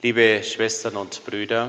Liebe Schwestern und Brüder,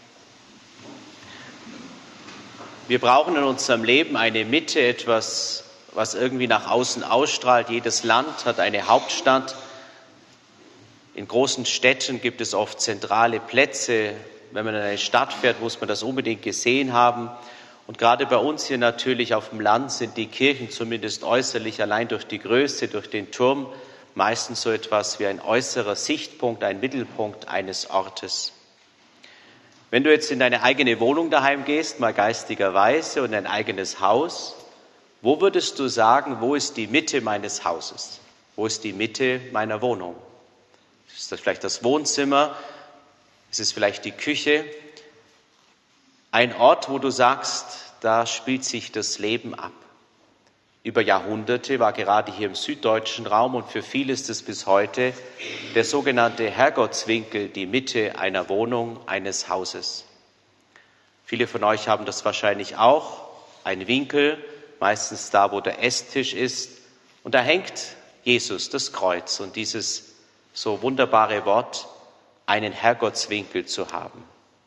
wir brauchen in unserem Leben eine Mitte, etwas, was irgendwie nach außen ausstrahlt. Jedes Land hat eine Hauptstadt. In großen Städten gibt es oft zentrale Plätze. Wenn man in eine Stadt fährt, muss man das unbedingt gesehen haben. Und gerade bei uns hier natürlich auf dem Land sind die Kirchen zumindest äußerlich allein durch die Größe, durch den Turm, meistens so etwas wie ein äußerer Sichtpunkt, ein Mittelpunkt eines Ortes. Wenn du jetzt in deine eigene Wohnung daheim gehst, mal geistigerweise, und ein eigenes Haus, wo würdest du sagen, wo ist die Mitte meines Hauses? Wo ist die Mitte meiner Wohnung? Ist das vielleicht das Wohnzimmer? Ist es vielleicht die Küche? Ein Ort, wo du sagst, da spielt sich das Leben ab. Über Jahrhunderte war gerade hier im süddeutschen Raum und für viele ist es bis heute der sogenannte Herrgottswinkel, die Mitte einer Wohnung, eines Hauses. Viele von euch haben das wahrscheinlich auch, ein Winkel, meistens da, wo der Esstisch ist. Und da hängt Jesus, das Kreuz, und dieses so wunderbare Wort, einen Herrgottswinkel zu haben.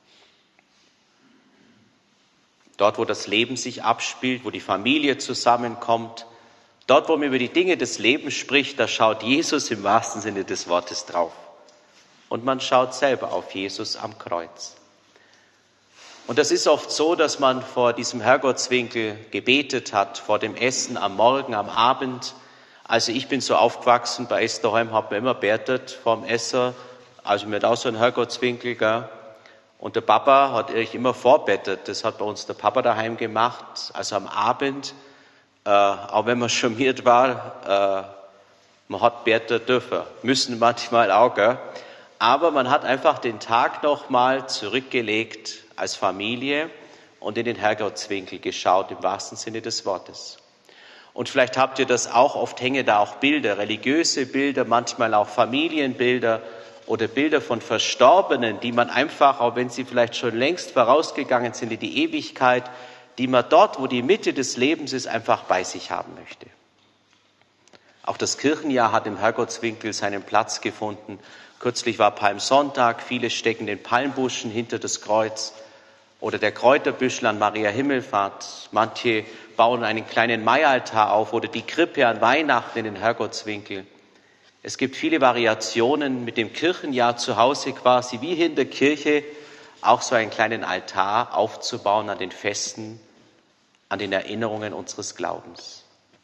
Dort, wo das Leben sich abspielt, wo die Familie zusammenkommt, dort, wo man über die Dinge des Lebens spricht, da schaut Jesus im wahrsten Sinne des Wortes drauf. Und man schaut selber auf Jesus am Kreuz. Und das ist oft so, dass man vor diesem Herrgottswinkel gebetet hat, vor dem Essen am Morgen, am Abend. Also ich bin so aufgewachsen, bei Esterheim hat man immer betet vorm Essen. Also mir hat auch so ein Herrgottswinkel, gell? Und der Papa hat eigentlich immer vorbettet. Das hat bei uns der Papa daheim gemacht. Also am Abend, auch wenn man charmiert war, man hat beten dürfen. Müssen manchmal auch, gell? Aber man hat einfach den Tag nochmal zurückgelegt als Familie und in den Herrgottswinkel geschaut, im wahrsten Sinne des Wortes. Und vielleicht habt ihr das auch, oft hängen da auch Bilder, religiöse Bilder, manchmal auch Familienbilder, oder Bilder von Verstorbenen, die man einfach, auch wenn sie vielleicht schon längst vorausgegangen sind in die Ewigkeit, die man dort, wo die Mitte des Lebens ist, einfach bei sich haben möchte. Auch das Kirchenjahr hat im Herrgottswinkel seinen Platz gefunden. Kürzlich war Palmsonntag, viele stecken den Palmbuschen hinter das Kreuz oder der Kräuterbüschel an Maria Himmelfahrt. Manche bauen einen kleinen Maialtar auf oder die Krippe an Weihnachten in den Herrgottswinkel. Es gibt viele Variationen, mit dem Kirchenjahr zu Hause quasi wie hier in der Kirche auch so einen kleinen Altar aufzubauen an den Festen, an den Erinnerungen unseres Glaubens.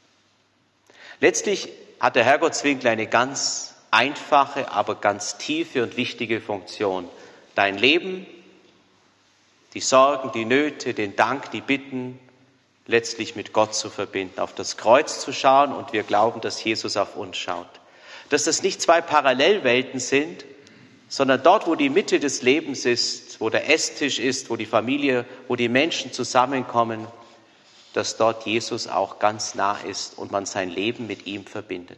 Letztlich hat der Herrgottswinkel eine ganz einfache, aber ganz tiefe und wichtige Funktion. Dein Leben, die Sorgen, die Nöte, den Dank, die Bitten, letztlich mit Gott zu verbinden, auf das Kreuz zu schauen, und wir glauben, dass Jesus auf uns schaut. Dass das nicht zwei Parallelwelten sind, sondern dort, wo die Mitte des Lebens ist, wo der Esstisch ist, wo die Familie, wo die Menschen zusammenkommen, dass dort Jesus auch ganz nah ist und man sein Leben mit ihm verbindet.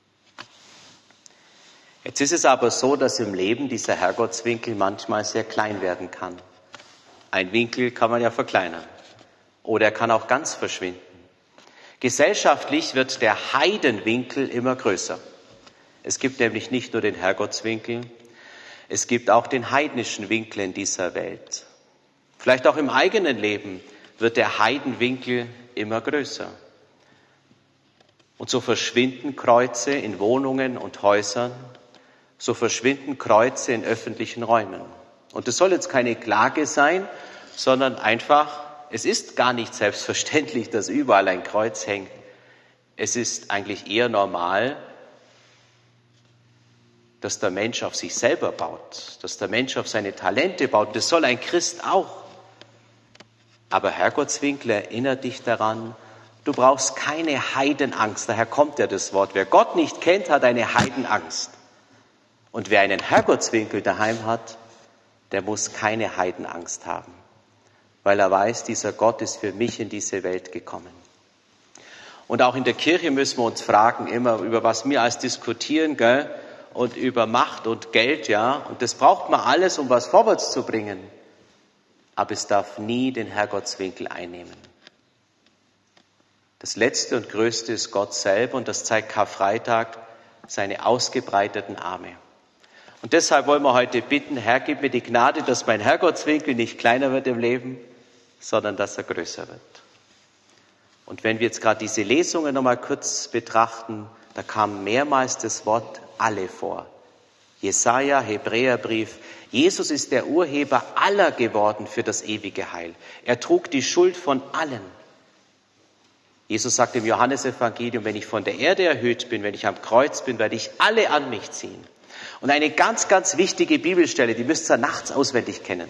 Jetzt ist es aber so, dass im Leben dieser Herrgottswinkel manchmal sehr klein werden kann. Ein Winkel kann man ja verkleinern oder er kann auch ganz verschwinden. Gesellschaftlich wird der Heidenwinkel immer größer. Es gibt nämlich nicht nur den Herrgottswinkel, es gibt auch den heidnischen Winkel in dieser Welt. Vielleicht auch im eigenen Leben wird der Heidenwinkel immer größer. Und so verschwinden Kreuze in Wohnungen und Häusern, so verschwinden Kreuze in öffentlichen Räumen. Und das soll jetzt keine Klage sein, sondern einfach, es ist gar nicht selbstverständlich, dass überall ein Kreuz hängt. Es ist eigentlich eher normal, dass der Mensch auf sich selber baut, dass der Mensch auf seine Talente baut. Das soll ein Christ auch. Aber Herrgottswinkel erinnert dich daran, du brauchst keine Heidenangst. Daher kommt ja das Wort. Wer Gott nicht kennt, hat eine Heidenangst. Und wer einen Herrgottswinkel daheim hat, der muss keine Heidenangst haben. Weil er weiß, dieser Gott ist für mich in diese Welt gekommen. Und auch in der Kirche müssen wir uns fragen, immer über was wir alles diskutieren, gell? Und über Macht und Geld, ja. Und das braucht man alles, um was vorwärts zu bringen. Aber es darf nie den Herrgottswinkel einnehmen. Das Letzte und Größte ist Gott selber und das zeigt Karfreitag seine ausgebreiteten Arme. Und deshalb wollen wir heute bitten, Herr, gib mir die Gnade, dass mein Herrgottswinkel nicht kleiner wird im Leben, sondern dass er größer wird. Und wenn wir jetzt gerade diese Lesungen noch mal kurz betrachten, da kam mehrmals das Wort alle vor. Jesaja, Hebräerbrief. Jesus ist der Urheber aller geworden für das ewige Heil. Er trug die Schuld von allen. Jesus sagt im Johannesevangelium, wenn ich von der Erde erhöht bin, wenn ich am Kreuz bin, werde ich alle an mich ziehen. Und eine ganz, ganz wichtige Bibelstelle, die müsst ihr nachts auswendig kennen.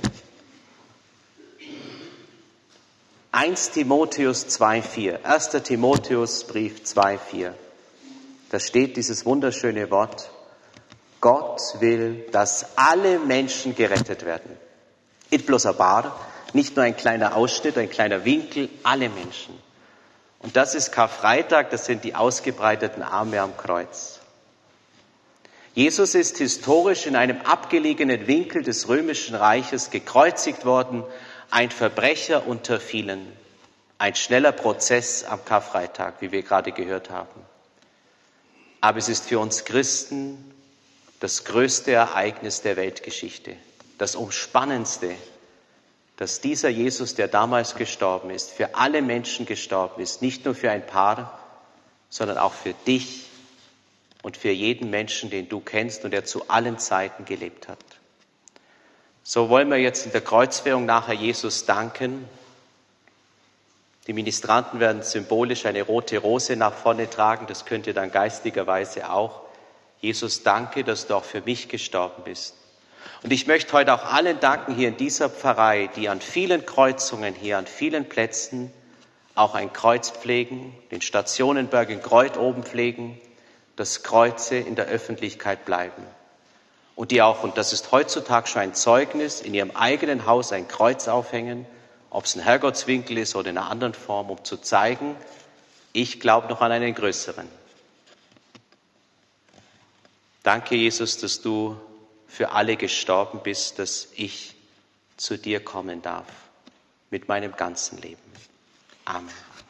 1 Timotheus 2,4. 1. Timotheusbrief 2,4. Da steht dieses wunderschöne Wort: Gott will, dass alle Menschen gerettet werden. Nicht bloß ein paar, nicht nur ein kleiner Ausschnitt, ein kleiner Winkel, alle Menschen. Und das ist Karfreitag, das sind die ausgebreiteten Arme am Kreuz. Jesus ist historisch in einem abgelegenen Winkel des Römischen Reiches gekreuzigt worden, ein Verbrecher unter vielen, ein schneller Prozess am Karfreitag, wie wir gerade gehört haben. Aber es ist für uns Christen das größte Ereignis der Weltgeschichte, das umspannendste, dass dieser Jesus, der damals gestorben ist, für alle Menschen gestorben ist, nicht nur für ein paar, sondern auch für dich und für jeden Menschen, den du kennst und der zu allen Zeiten gelebt hat. So wollen wir jetzt in der Kreuzfährung nachher Jesus danken. Die Ministranten werden symbolisch eine rote Rose nach vorne tragen, das könnt ihr dann geistigerweise auch. Jesus, danke, dass du auch für mich gestorben bist. Und ich möchte heute auch allen danken hier in dieser Pfarrei, die an vielen Kreuzungen hier, an vielen Plätzen auch ein Kreuz pflegen, den Stationenberg in Kreuth oben pflegen, dass Kreuze in der Öffentlichkeit bleiben. Und die auch, und das ist heutzutage schon ein Zeugnis, in ihrem eigenen Haus ein Kreuz aufhängen, ob es ein Herrgottswinkel ist oder in einer anderen Form, um zu zeigen, ich glaube noch an einen größeren. Danke, Jesus, dass du für alle gestorben bist, dass ich zu dir kommen darf mit meinem ganzen Leben. Amen.